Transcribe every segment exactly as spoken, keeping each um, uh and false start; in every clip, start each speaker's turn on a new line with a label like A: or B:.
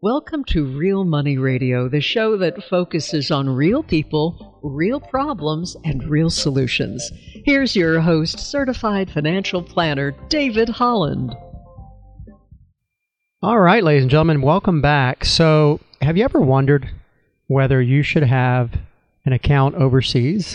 A: Welcome to Real Money Radio, the show that focuses on real people, real problems, and real solutions. Here's your host, certified financial planner, David Holland.
B: All right, ladies and gentlemen, welcome back. So, have you ever wondered whether you should have an account overseas?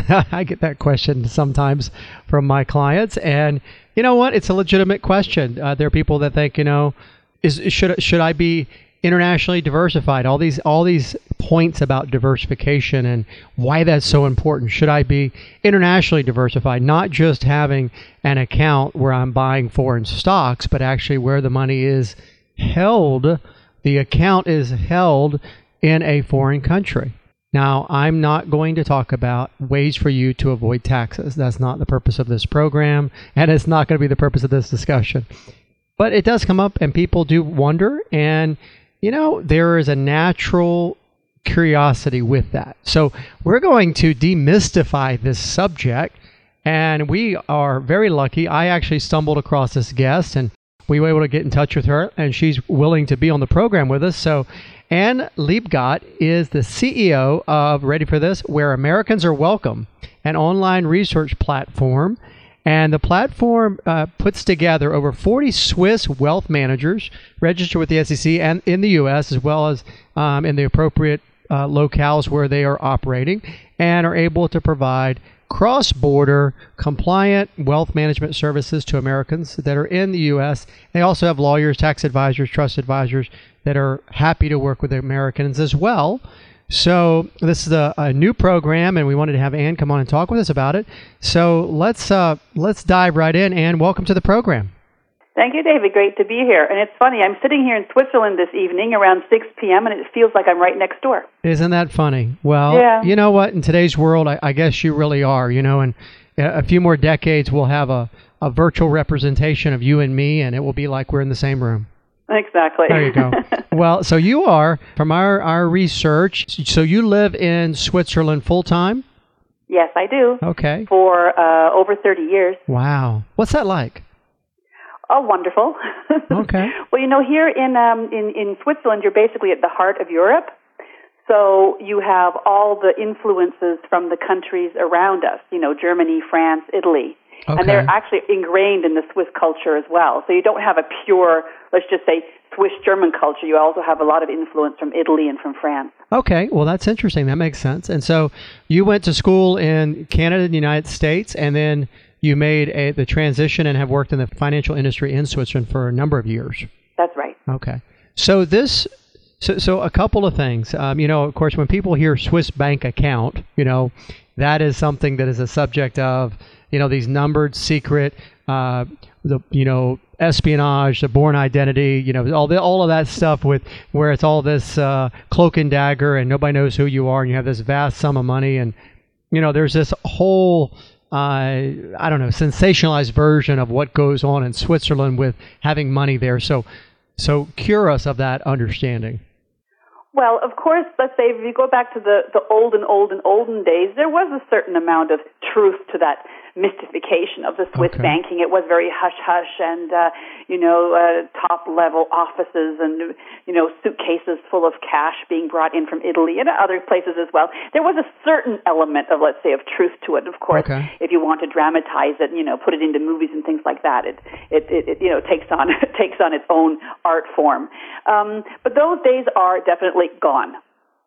B: I get that question sometimes from my clients, and you know what? It's a legitimate question. Uh, there are people that think, you know, is should should I be internationally diversified? All these all these points about diversification and why that's so important. Should I be internationally diversified, not just having an account where I'm buying foreign stocks, but actually where the money is held, the account is held in a foreign country. Now, I'm not going to talk about ways for you to avoid taxes. That's not the purpose of this program, and it's not going to be the purpose of this discussion. But it does come up, and people do wonder, and you know, there is a natural curiosity with that. So we're going to demystify this subject, and we are very lucky. I actually stumbled across this guest, and we were able to get in touch with her, and she's willing to be on the program with us. So Anne Liebgott is the C E O of, ready for this, Where Americans Are Welcome, an online research platform. And the platform uh, puts together over forty Swiss wealth managers registered with the S E C and in the U S, as well as um, in the appropriate uh, locales where they are operating, and are able to provide cross-border compliant wealth management services to Americans that are in the U S. They also have lawyers, tax advisors, trust advisors that are happy to work with Americans as well. So this is a, a new program, and we wanted to have Anne come on and talk with us about it. So let's uh, let's dive right in. Anne, welcome to the program.
C: Thank you, David. Great to be here. And it's funny, I'm sitting here in Switzerland this evening around six p.m., and it feels like I'm right next door.
B: Isn't that funny? Well,
C: yeah.
B: You know what? In today's world, I, I guess you really are. You know, in a few more decades, we'll have a, a virtual representation of you and me, and it will be like we're in the same room.
C: Exactly.
B: There you go. Well, so you are, from our, our research, so you live in Switzerland full-time?
C: Yes, I do.
B: Okay.
C: For uh, over thirty years.
B: Wow. What's that like?
C: Oh, wonderful.
B: Okay.
C: Well, you know, here in, um, in, in Switzerland, you're basically at the heart of Europe. So you have all the influences from the countries around us, you know, Germany, France, Italy.
B: Okay.
C: And they're actually ingrained in the Swiss culture as well. So you don't have a pure, let's just say, Swiss-German culture. You also have a lot of influence from Italy and from France.
B: Okay, well, that's interesting. That makes sense. And so you went to school in Canada and the United States, and then you made a, the transition and have worked in the financial industry in Switzerland for a number of years.
C: That's right.
B: Okay. So this, so, so a couple of things. Um, you know, of course, when people hear Swiss bank account, you know, that is something that is a subject of, you know, these numbered, secret, uh, the you know, espionage, the Bourne Identity, you know, all the all of that stuff with where it's all this uh, cloak and dagger, and nobody knows who you are, and you have this vast sum of money, and you know, there's this whole uh, I don't know, sensationalized version of what goes on in Switzerland with having money there. So, so cure us of that understanding.
C: Well, of course, let's say if you go back to the, the olden, olden, olden days, there was a certain amount of truth to that mystification of the Swiss
B: okay.
C: banking. It was very hush-hush and, uh, you know, uh, top-level offices and, you know, suitcases full of cash being brought in from Italy and other places as well. There was a certain element of, let's say, of truth to it. Of course,
B: okay.
C: if you want to dramatize it, you know, put it into movies and things like that, it, it, it, it you know, takes on, takes on its own art form. Um, but those days are definitely gone.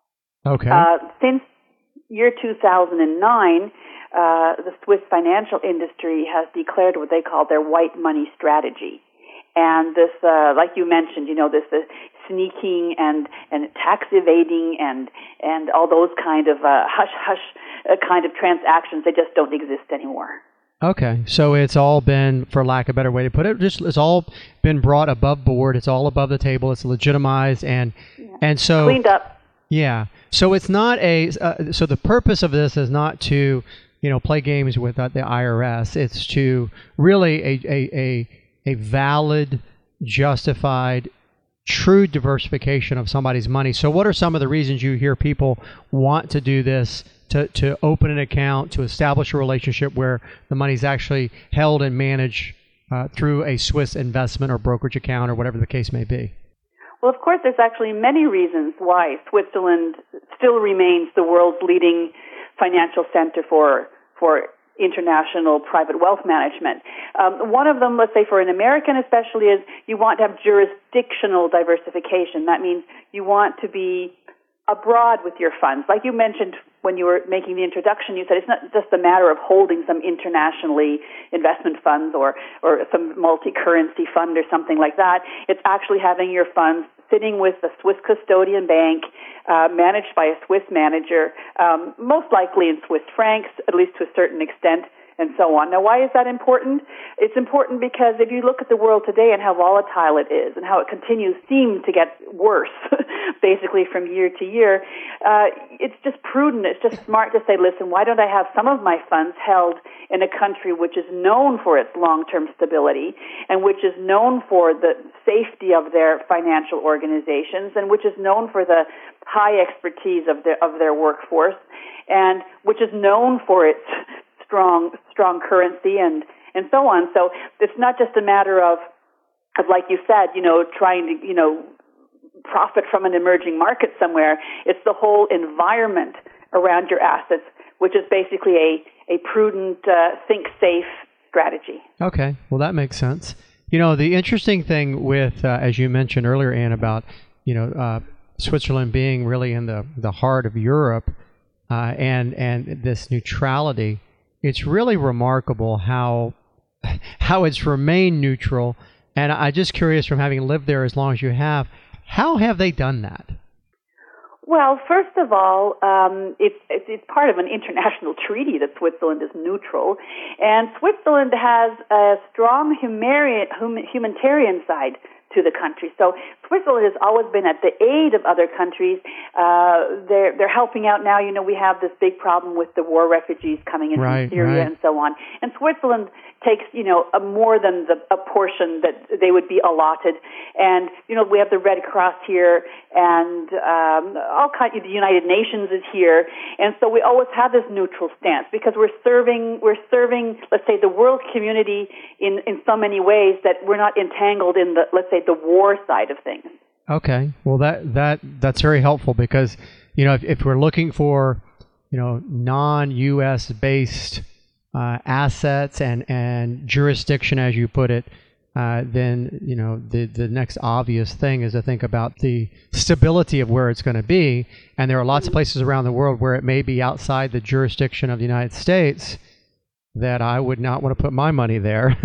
B: Okay.
C: Uh, since year two thousand nine, uh, the Swiss financial industry has declared what they call their white money strategy. And this, uh, like you mentioned, you know, this uh, sneaking and, and tax evading and, and all those kind of uh, hush-hush uh, kind of transactions, they just don't exist anymore.
B: Okay, so it's all been, for lack of a better way to put it, just it's all been brought above board. It's all above the table. It's legitimized, and
C: yeah.
B: and so
C: cleaned up.
B: Yeah. So it's not a. Uh, so the purpose of this is not to, you know, play games with uh, the I R S. It's to really a a a, a valid, justified, true diversification of somebody's money. So what are some of the reasons you hear people want to do this? To, to open an account, to establish a relationship where the money's actually held and managed uh, through a Swiss investment or brokerage account or whatever the case may be?
C: Well, of course, there's actually many reasons why Switzerland still remains the world's leading financial center for for international private wealth management. Um, one of them, let's say for an American especially, is you want to have jurisdictional diversification. That means you want to be abroad with your funds. Like you mentioned when you were making the introduction, you said it's not just a matter of holding some internationally investment funds or, or some multi-currency fund or something like that. It's actually having your funds sitting with a Swiss custodian bank, uh, managed by a Swiss manager, um, most likely in Swiss francs, at least to a certain extent, and so on. Now, why is that important? It's important because if you look at the world today and how volatile it is and how it continues, seem to get worse, basically from year to year, uh, it's just prudent, it's just smart to say, listen, why don't I have some of my funds held in a country which is known for its long-term stability and which is known for the safety of their financial organizations and which is known for the high expertise of their, of their workforce and which is known for its strong strong currency and and so on. So it's not just a matter of of like you said, you know, trying to, you know, profit from an emerging market somewhere. It's the whole environment around your assets, which is basically a a prudent uh, think safe strategy.
B: Okay, well that makes sense. You know, the interesting thing with uh, as you mentioned earlier, Anne, about you know uh, Switzerland being really in the the heart of Europe uh, and and this neutrality. It's really remarkable how how it's remained neutral, and I'm just curious, from having lived there as long as you have, how have they done that?
C: Well, first of all, um, it's, it's it's part of an international treaty that Switzerland is neutral, and Switzerland has a strong humari- hum- humanitarian side to the country. So Switzerland has always been at the aid of other countries. Uh, they're they're helping out now. You know, we have this big problem with the war refugees coming in
B: right,
C: from Syria
B: right.
C: and so on. And Switzerland takes, you know, a more than the, a portion that they would be allotted. And, you know, we have the Red Cross here and um, all kinds of, the United Nations is here. And so we always have this neutral stance because we're serving, we're serving, let's say, the world community in, in so many ways that we're not entangled in the, let's say, the war side of things.
B: Okay. Well, that, that, that's very helpful because, you know, if, if we're looking for, you know, non-U S based Uh, assets and, and jurisdiction, as you put it, uh, then you know the the next obvious thing is to think about the stability of where it's going to be. And there are lots of places around the world where it may be outside the jurisdiction of the United States that I would not want to put my money there.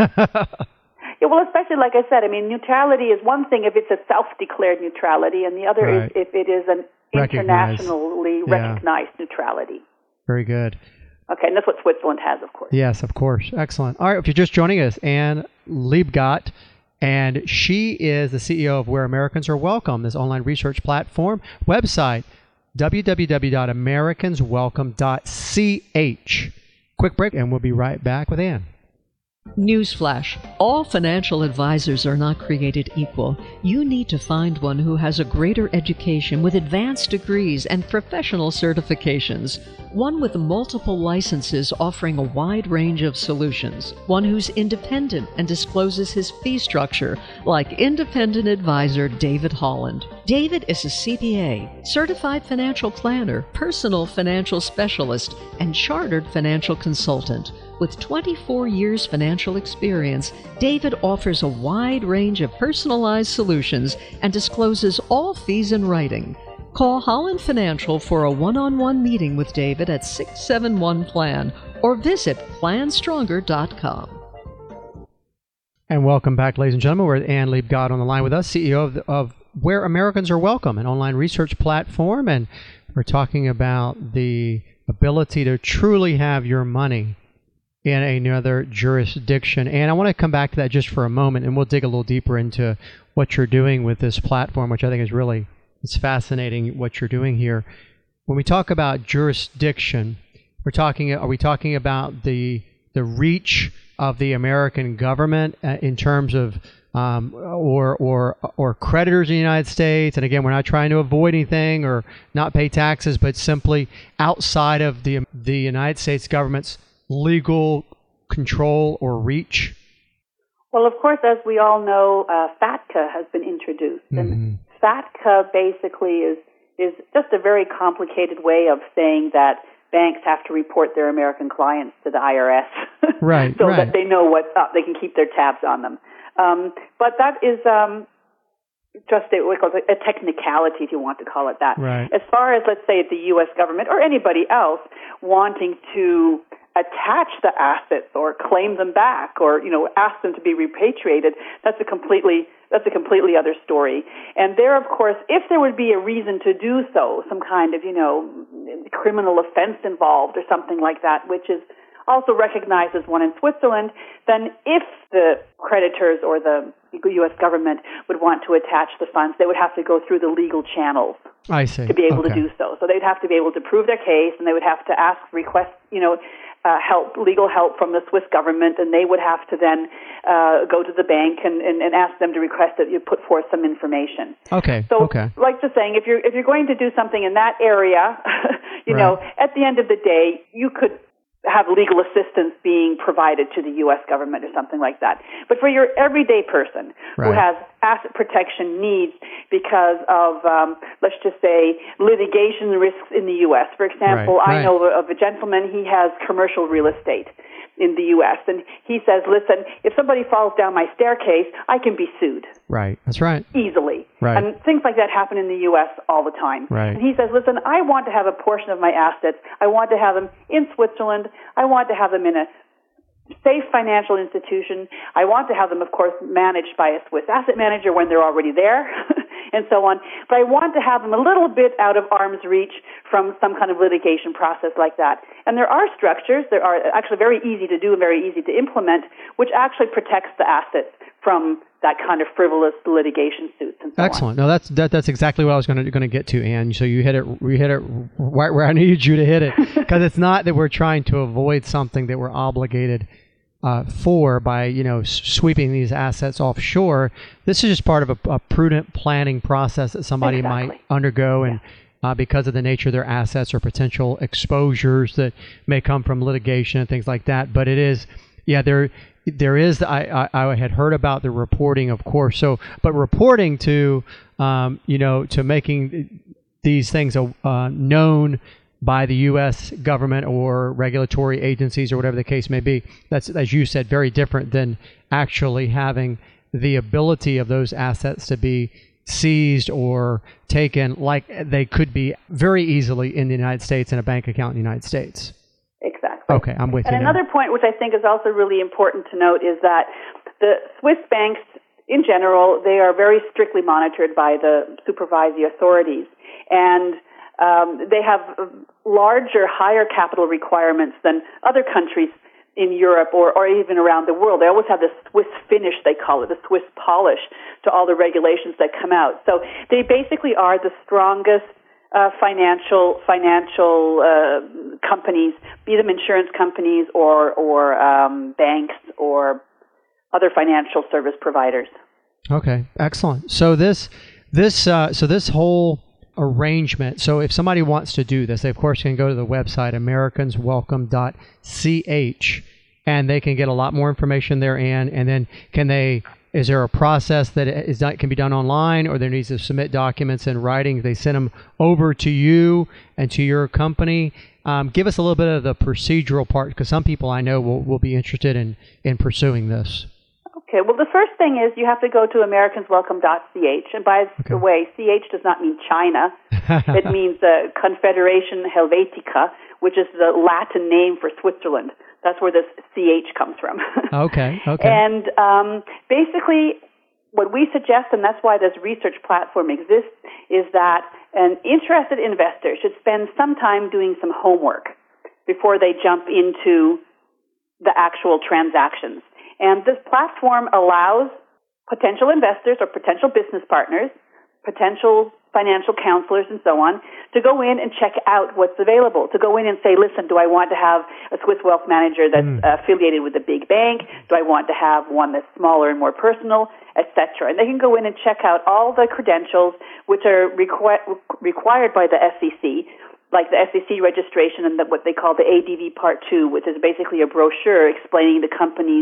C: Yeah, well, especially like I said, I mean, neutrality is one thing if it's a self-declared neutrality, and the other right. is if it is an
B: recognized.
C: internationally
B: yeah.
C: recognized neutrality.
B: Very good.
C: Okay, and that's what Switzerland has, of course.
B: Yes, of course. Excellent. All right, if you're just joining us, Anne Liebgott, and she is the C E O of Where Americans Are Welcome, this online research platform. Website, w w w dot americans welcome dot c h. Quick break, and we'll be right back with Anne.
A: Newsflash, all financial advisors are not created equal. You need to find one who has a greater education with advanced degrees and professional certifications. One with multiple licenses offering a wide range of solutions. One who's independent and discloses his fee structure, like independent advisor David Holland. David is a C P A, certified financial planner, personal financial specialist, and chartered financial consultant. With twenty-four years financial experience, David offers a wide range of personalized solutions and discloses all fees in writing. Call Holland Financial for a one-on-one meeting with David at six seven one plan or visit plan stronger dot com.
B: And welcome back, ladies and gentlemen. We're with Anne Liebgott on the line with us, C E O of, the, of Where Americans Are Welcome, an online research platform. And we're talking about the ability to truly have your money in another jurisdiction. And I want to come back to that just for a moment, and we'll dig a little deeper into what you're doing with this platform, which I think is really, it's fascinating what you're doing here. When we talk about jurisdiction, we're talking, are we talking about the the reach of the American government uh, in terms of um, or or or creditors in the United States? And again, we're not trying to avoid anything or not pay taxes, but simply outside of the the United States government's legal control or reach?
C: Well, of course, as we all know, uh, FATCA has been introduced.
B: Mm-hmm.
C: And FATCA basically is is just a very complicated way of saying that banks have to report their American clients to the I R S,
B: right?
C: so
B: right.
C: that they know what's up. They can keep their tabs on them. Um, but that is um, just a, a technicality, if you want to call it that.
B: Right.
C: As far as, let's say, the U S government or anybody else wanting to attach the assets or claim them back or, you know, ask them to be repatriated, that's a completely that's a completely other story. And there, of course, if there would be a reason to do so, some kind of, you know, criminal offense involved or something like that, which is also recognized as one in Switzerland, then if the creditors or the U S government would want to attach the funds, they would have to go through the legal channels
B: I see.
C: to be able
B: okay.
C: to do so. So they'd have to be able to prove their case, and they would have to ask, request, you know, uh, help, legal help from the Swiss government, and they would have to then uh, go to the bank and, and, and ask them to request that you put forth some information.
B: Okay.
C: So,
B: okay.
C: like just saying, if you're if you're going to do something in that area, you
B: right.
C: know, at the end of the day, you could have legal assistance being provided to the U S government or something like that. But for your everyday person
B: right.
C: who has asset protection needs because of, um, let's just say, litigation risks in the U S. For example,
B: right. Right.
C: I know of a gentleman, he has commercial real estate in the U S, and he says, listen, if somebody falls down my staircase, I can be sued.
B: Right. That's right.
C: Easily.
B: Right.
C: And things like that happen in the U S all the time.
B: Right.
C: And he says, listen, I want to have a portion of my assets. I want to have them in Switzerland. I want to have them in a safe financial institution. I want to have them, of course, managed by a Swiss asset manager when they're already there and so on. But I want to have them a little bit out of arm's reach from some kind of litigation process like that. And there are structures that are actually very easy to do and very easy to implement, which actually protects the assets from that kind of frivolous litigation suits and so
B: Excellent.
C: on.
B: No, that's that, that's exactly what I was going to going to get to, Anne. So you hit it you hit it right where I needed you to hit it, because it's not that we're trying to avoid something that we're obligated uh, for by you know sweeping these assets offshore. This is just part of a, a prudent planning process that somebody
C: Exactly.
B: might undergo, and
C: yeah.
B: uh, because of the nature of their assets or potential exposures that may come from litigation and things like that. But it is, yeah, there. There is, I, I, I had heard about the reporting, of course. So, but reporting to, um, you know, to making these things uh, known by the U S government or regulatory agencies or whatever the case may be, that's, as you said, very different than actually having the ability of those assets to be seized or taken like they could be very easily in the United States in a bank account in the United States.
C: Exactly.
B: Okay, I'm with
C: and
B: you
C: And another
B: now.
C: point which I think is also really important to note is that the Swiss banks, in general, they are very strictly monitored by the supervisory authorities. And um, they have larger, higher capital requirements than other countries in Europe or, or even around the world. They always have this Swiss finish, they call it, the Swiss polish to all the regulations that come out. So they basically are the strongest Uh, financial financial uh, companies, be them insurance companies or or um, banks or other financial service providers.
B: Okay, excellent. So this this uh, so this whole arrangement. So if somebody wants to do this, they of course can go to the website americans welcome dot c h, and they can get a lot more information there. And and then can they? Is there a process that is not, can be done online, or there needs to submit documents in writing? They send them over to you and to your company. Um, give us a little bit of the procedural part, because some people I know will, will be interested in, in pursuing this.
C: Okay. Well, the first thing is you have to go to americans welcome dot c h. And by
B: Okay.
C: the way, C H does not mean China. It means uh, Confederation Helvetica, which is the Latin name for Switzerland. That's where this C H comes from.
B: Okay, okay.
C: And um, basically, what we suggest, and that's why this research platform exists, is that an interested investor should spend some time doing some homework before they jump into the actual transactions. And this platform allows potential investors or potential business partners, potential financial counselors and so on, to go in and check out what's available, to go in and say, listen, do I want to have a Swiss wealth manager that's mm. affiliated with a big bank? Do I want to have one that's smaller and more personal, et cetera? And they can go in and check out all the credentials which are requ- required by the S E C, like the S E C registration and the, what they call the A D V Part two, which is basically a brochure explaining the company's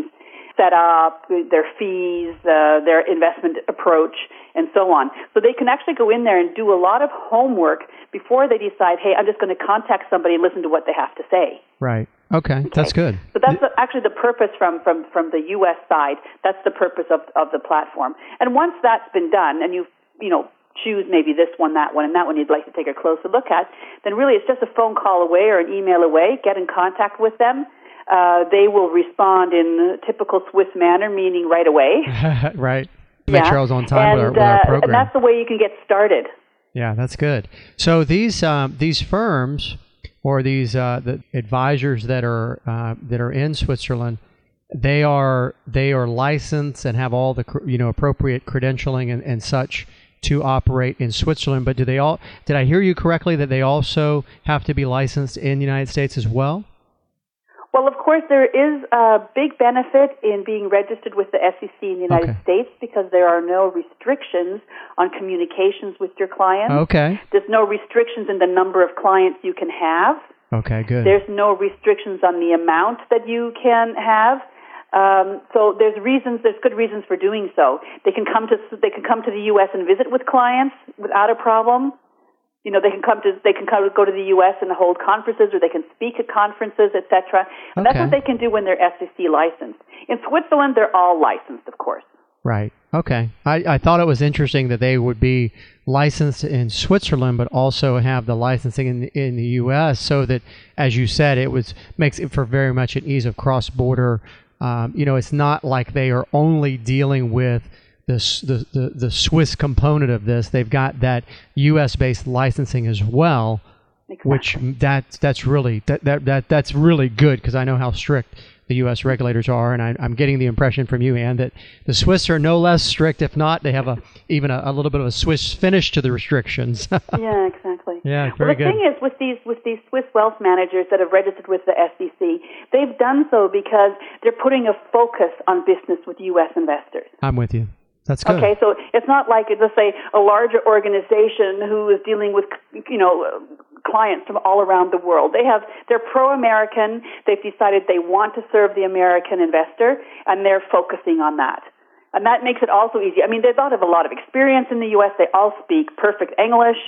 C: set up, their fees, uh, their investment approach, and so on. So they can actually go in there and do a lot of homework before they decide, hey, I'm just going to contact somebody and listen to what they have to say.
B: Right. Okay, okay. That's good.
C: So that's the, actually the purpose from, from, from the U S side. That's the purpose of, of the platform. And once that's been done, and you you know choose maybe this one, that one, and that one you'd like to take a closer look at, then really it's just a phone call away or an email away. Get in contact with them. Uh, they will respond in a typical Swiss manner, meaning right away.
B: Right. Make
C: yeah.
B: sure I was on time
C: and,
B: with, our, with our
C: uh,
B: program.
C: And that's the way you can get started.
B: Yeah, that's good. So these um, these firms or these uh, the advisors that are uh, that are in Switzerland, they are they are licensed and have all the you know appropriate credentialing and, and such to operate in Switzerland. But do they all? Did I hear you correctly that they also have to be licensed in the United States as well?
C: Well, of course, there is a big benefit in being registered with the S E C in the United
B: Okay.
C: States because there are no restrictions on communications with your clients.
B: Okay.
C: There's no restrictions in the number of clients you can have.
B: Okay, good.
C: There's no restrictions on the amount that you can have. Um, so there's reasons, there's good reasons for doing so. They can come to they can come to the U S and visit with clients without a problem. You know, they can come to they can come, go to the U S and hold conferences, or they can speak at conferences, et cetera. And that's
B: Okay.
C: what they can do when they're S E C licensed. In Switzerland, they're all licensed, of course.
B: Right. Okay. I, I thought it was interesting that they would be licensed in Switzerland, but also have the licensing in the, in the U S, so that, as you said, it was makes it for very much an ease of cross-border. Um, you know, it's not like they are only dealing with the, the the the Swiss component of this. They've got that U S-based licensing as well,
C: Exactly.
B: which that that's really that that, that that's really good, because I know how strict the U S regulators are, and I, I'm getting the impression from you, Ann, that the Swiss are no less strict. If not, they have a even a, a little bit of a Swiss finish to the restrictions.
C: Yeah, exactly.
B: Yeah, very
C: well, the
B: good.
C: thing is, with these with these Swiss wealth managers that have registered with the S E C, they've done so because they're putting a focus on business with U S investors.
B: I'm with you. That's good.
C: Okay, so it's not like, let's say, a larger organization who is dealing with, you know, clients from all around the world. They have, they're pro-American. They've decided they want to serve the American investor, and they're focusing on that. And that makes it also easy. I mean, they don't have a lot of experience in the U S. They all speak perfect English.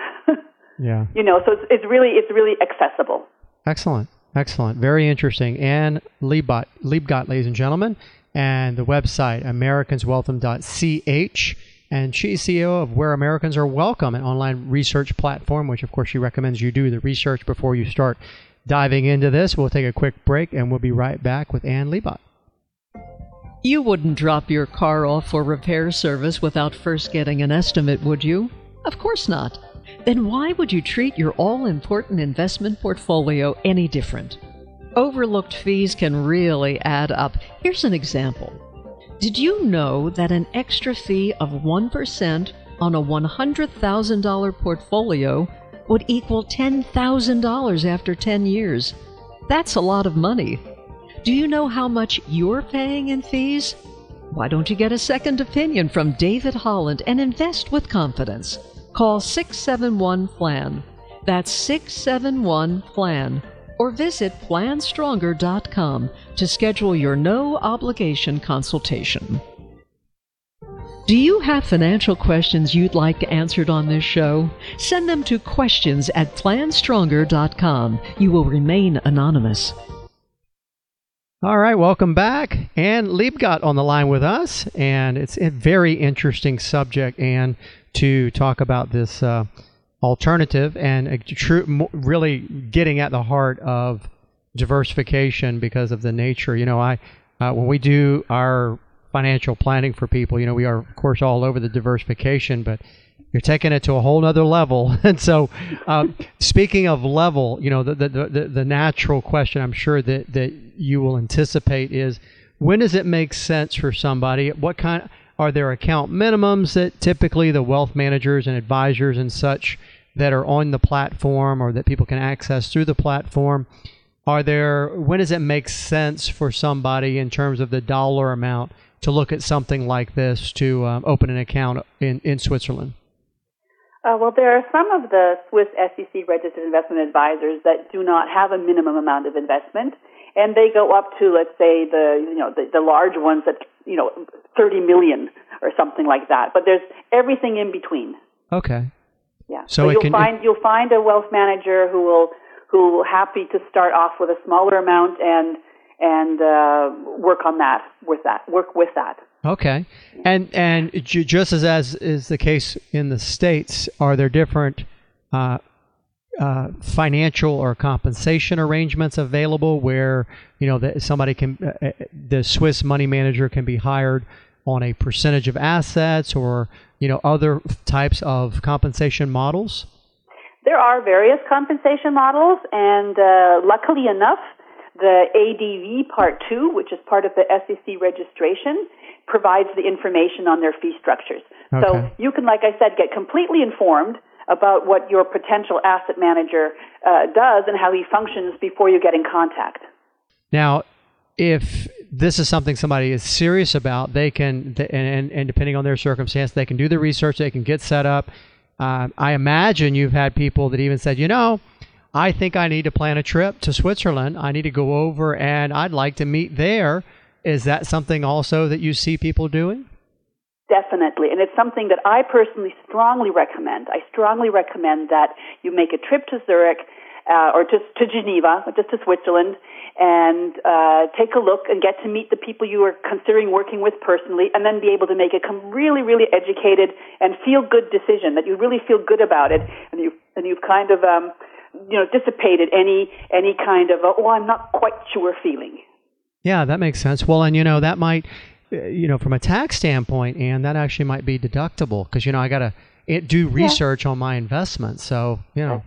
B: Yeah.
C: You know, so it's, it's really, it's really accessible.
B: Excellent. Excellent. Very interesting. Ann Liebgott, Liebgott, ladies and gentlemen, and the website, americans welcome dot c h. And she's C E O of Where Americans Are Welcome, an online research platform, which, of course, she recommends you do the research before you start diving into this. We'll take a quick break, and we'll be right back with Ann Liebgott.
A: You wouldn't drop your car off for repair service without first getting an estimate, would you? Of course not. Then why would you treat your all-important investment portfolio any different? Overlooked fees can really add up. Here's an example. Did you know that an extra fee of one percent on a one hundred thousand dollars portfolio would equal ten thousand dollars after ten years? That's a lot of money. Do you know how much you're paying in fees? Why don't you get a second opinion from David Holland and invest with confidence? Call six seven one plan. That's six seven one plan. Or visit plan stronger dot com to schedule your no-obligation consultation. Do you have financial questions you'd like answered on this show? Send them to questions at plan stronger dot com. You will remain anonymous.
B: All right, welcome back. Ann Liebgott on the line with us, and it's a very interesting subject, Ann, to talk about this uh, alternative and a true, really getting at the heart of diversification because of the nature. You know, I uh, when we do our financial planning for people, you know, we are, of course, all over the diversification, but you're taking it to a whole nother level. And so, um, speaking of level, you know, the, the the the natural question I'm sure that that you will anticipate is, when does it make sense for somebody? What kind are there account minimums that typically the wealth managers and advisors and such that are on the platform or that people can access through the platform? Are there, when does it make sense for somebody in terms of the dollar amount to look at something like this to um, open an account in, in Switzerland?
C: Uh, well, there are some of the Swiss S E C registered investment advisors that do not have a minimum amount of investment, and they go up to, let's say, the you know the, the large ones at you know thirty million or something like that. But there's everything in between.
B: Okay.
C: Yeah.
B: So,
C: so
B: it
C: you'll
B: can,
C: find
B: it,
C: you'll find a wealth manager who will who will happy to start off with a smaller amount and and uh, work on that with that work with that.
B: Okay. And and j- just as as is the case in the States, are there different uh, uh, financial or compensation arrangements available where, you know, that somebody can, uh, the Swiss money manager can be hired on a percentage of assets, or, you know, other types of compensation models?
C: There are various compensation models, and uh, luckily enough, the A D V Part two, which is part of the S E C registration, provides the information on their fee structures.
B: Okay.
C: So you can, like I said, get completely informed about what your potential asset manager uh, does and how he functions before you get in contact.
B: Now, if this is something somebody is serious about, they can, and, and depending on their circumstance, they can do the research, they can get set up. Uh, I imagine you've had people that even said, you know, I think I need to plan a trip to Switzerland. I need to go over and I'd like to meet there. Is that something also that you see people doing?
C: Definitely. And it's something that I personally strongly recommend. I strongly recommend that you make a trip to Zurich uh, or just to Geneva, or just to Switzerland, and uh, take a look and get to meet the people you are considering working with personally, and then be able to make a really, really educated and feel-good decision, that you really feel good about it, and, you, and you've kind of um, you know, dissipated any, any kind of, a, oh, I'm not quite sure feeling.
B: Yeah, that makes sense. Well, and, you know, that might, you know, from a tax standpoint, and that actually might be deductible because, you know, I got to do research yeah. on my investments. So, you know.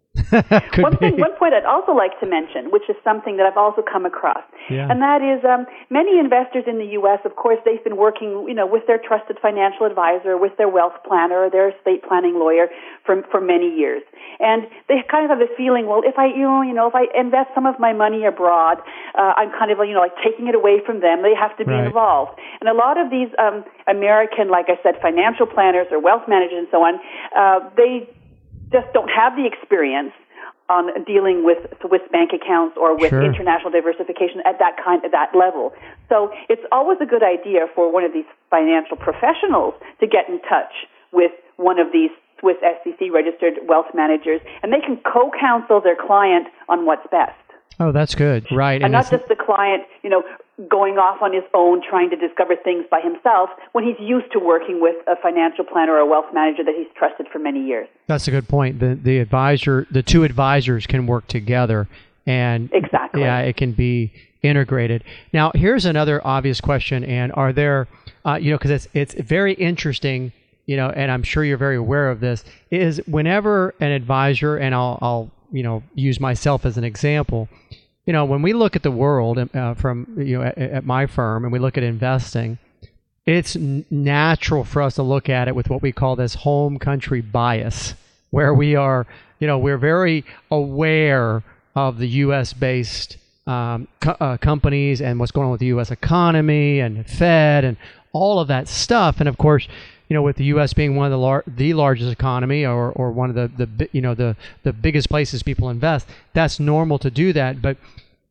C: one thing, one point I'd also like to mention, which is something that I've also come across,
B: yeah.
C: and that is um, many investors in the U S, of course, they've been working, you know, with their trusted financial advisor, with their wealth planner, or their estate planning lawyer for for many years, and they kind of have the feeling, well, if I, you know, you know, if I invest some of my money abroad, uh, I'm kind of, you know, like taking it away from them. They have to be
B: right.
C: involved, and a lot of these um, American, like I said, financial planners or wealth managers and so on, uh, they just don't have the experience on dealing with Swiss bank accounts or with
B: sure.
C: international diversification at that kind, at that level. So it's always a good idea for one of these financial professionals to get in touch with one of these Swiss S E C registered wealth managers, and they can co-counsel their client on what's best.
B: Oh, that's good. Right.
C: And, and not just the client, you know, going off on his own trying to discover things by himself when he's used to working with a financial planner or a wealth manager that he's trusted for many years.
B: That's a good point. The the advisor, the two advisors can work together, and
C: exactly.
B: yeah, it can be integrated. Now, here's another obvious question, and are there, uh, you know, because it's it's very interesting, you know, and I'm sure you're very aware of this, is whenever an advisor, and I'll I'll you know use myself as an example. You know, when we look at the world uh, from, you know, at, at my firm and we look at investing, it's n- natural for us to look at it with what we call this home country bias, where we are, you know, we're very aware of the U S-based um, co- uh, companies and what's going on with the U S economy and Fed and all of that stuff. And of course, you know, with the U S being one of the lar- the largest economy, or, or one of the, the you know the, the biggest places people invest, that's normal to do that. But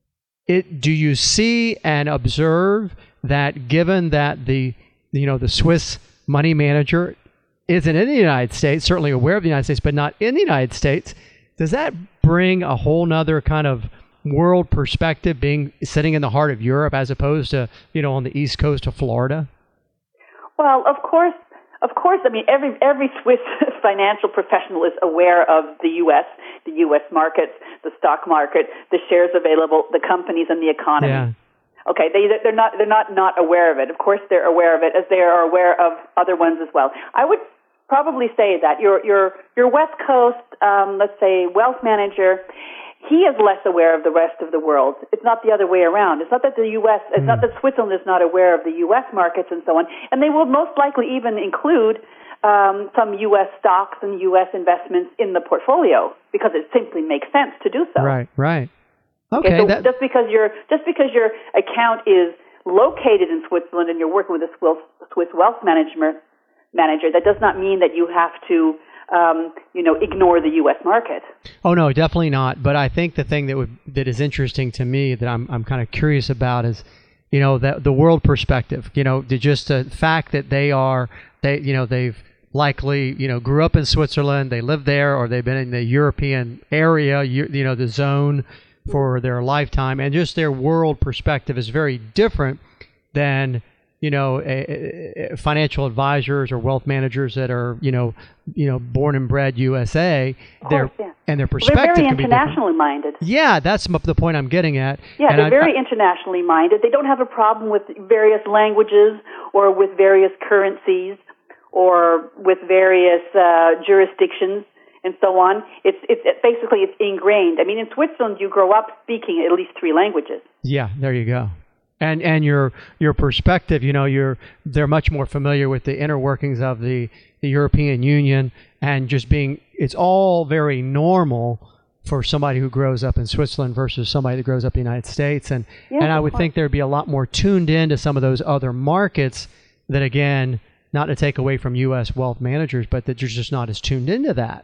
B: it do you see and observe that, given that the you know the Swiss money manager isn't in the United States, certainly aware of the United States, but not in the United States, does that bring a whole nother kind of world perspective, being sitting in the heart of Europe as opposed to, you know, on the east coast of Florida?
C: Well, of course. Of course, I mean, every every Swiss financial professional is aware of the U S, the U S markets, the stock market, the shares available, the companies, and the economy.
B: Yeah.
C: Okay, they they're not they're not not aware of it. Of course, they're aware of it, as they are aware of other ones as well. I would probably say that your your your West Coast, um, let's say, wealth manager, he is less aware of the rest of the world. It's not the other way around. It's not that the U S, it's mm. not that Switzerland is not aware of the U S markets and so on. And they will most likely even include um, some U S stocks and U S investments in the portfolio because it simply makes sense to do so.
B: Right, right. Okay.
C: okay so
B: that...
C: just because your just because your account is located in Switzerland and you're working with a Swiss Swiss wealth management manager, that does not mean that you have to um, you know, ignore the U S market.
B: Oh no, definitely not. But I think the thing that would that is interesting to me that I'm I'm kind of curious about is, you know, that the world perspective. You know, the, just the fact that they are they you know they've likely you know grew up in Switzerland, they live there, or they've been in the European area, you, you know, the zone for their lifetime, and just their world perspective is very different than, you know, a, a financial advisors or wealth managers that are, you know, you know, born and bred U S A.
C: Of
B: their,
C: course, yeah.
B: And their perspective
C: they're very
B: can be
C: internationally minded.
B: Yeah, that's the point I'm getting at.
C: Yeah,
B: and
C: they're
B: I,
C: very
B: I,
C: internationally minded. They don't have a problem with various languages or with various currencies or with various uh, jurisdictions and so on. It's, it's it basically it's ingrained. I mean, in Switzerland, you grow up speaking at least three languages.
B: Yeah, there you go. And and your your perspective, you know, you're they're much more familiar with the inner workings of the, the European Union, and just being it's all very normal for somebody who grows up in Switzerland versus somebody that grows up in the United States. And
C: yeah,
B: and I would
C: course.
B: think there'd be a lot more tuned in to some of those other markets that, again, not to take away from U S wealth managers, but that you're just not as tuned into that.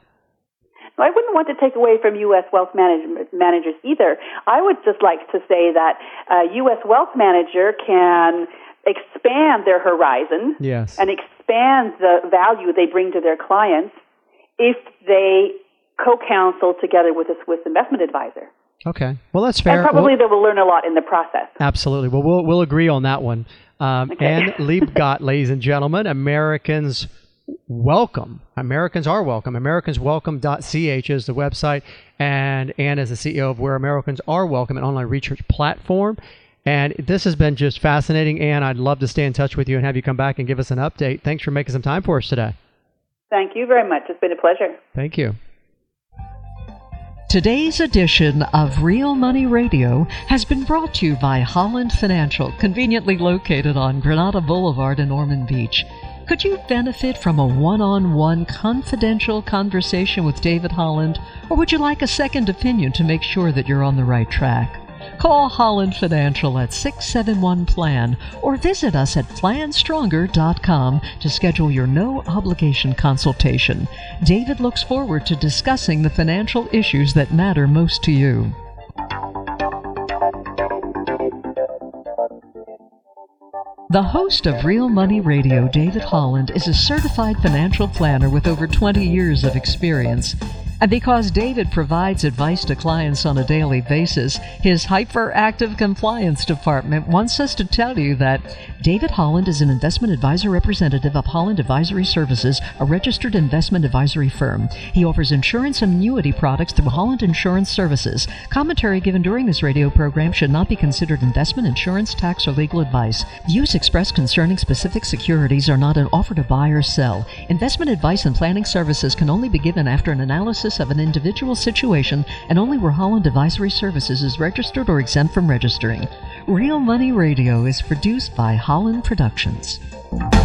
C: I wouldn't want to take away from U S wealth manage- managers either. I would just like to say that a U S wealth manager can expand their horizon
B: yes.
C: and expand the value they bring to their clients if they co-counsel together with a Swiss investment advisor.
B: Okay. Well, that's fair.
C: And probably
B: well,
C: they will learn a lot in the process.
B: Absolutely. Well, we'll, we'll agree on that one. Um,
C: Okay.
B: Ann Liebgott, ladies and gentlemen, Americans welcome. Americans are welcome. Americans welcome dot c h is the website, and Ann is the C E O of Where Americans Are Welcome, an online research platform. And this has been just fascinating, Ann. I'd love to stay in touch with you and have you come back and give us an update. Thanks for making some time for us today.
C: Thank you very much. It's been a pleasure.
B: Thank you.
A: Today's edition of Real Money Radio has been brought to you by Holland Financial, conveniently located on Granada Boulevard in Ormond Beach. Could you benefit from a one-on-one confidential conversation with David Holland, or would you like a second opinion to make sure that you're on the right track? Call Holland Financial at six seven one plan or visit us at plan stronger dot com to schedule your no-obligation consultation. David looks forward to discussing the financial issues that matter most to you. The host of Real Money Radio, David Holland, is a certified financial planner with over twenty years of experience. And because David provides advice to clients on a daily basis, his hyperactive compliance department wants us to tell you that David Holland is an investment advisor representative of Holland Advisory Services, a registered investment advisory firm. He offers insurance and annuity products through Holland Insurance Services. Commentary given during this radio program should not be considered investment, insurance, tax, or legal advice. Views expressed concerning specific securities are not an offer to buy or sell. Investment advice and planning services can only be given after an analysis of an individual situation and only where Holland Advisory Services is registered or exempt from registering. Real Money Radio is produced by Holland Productions.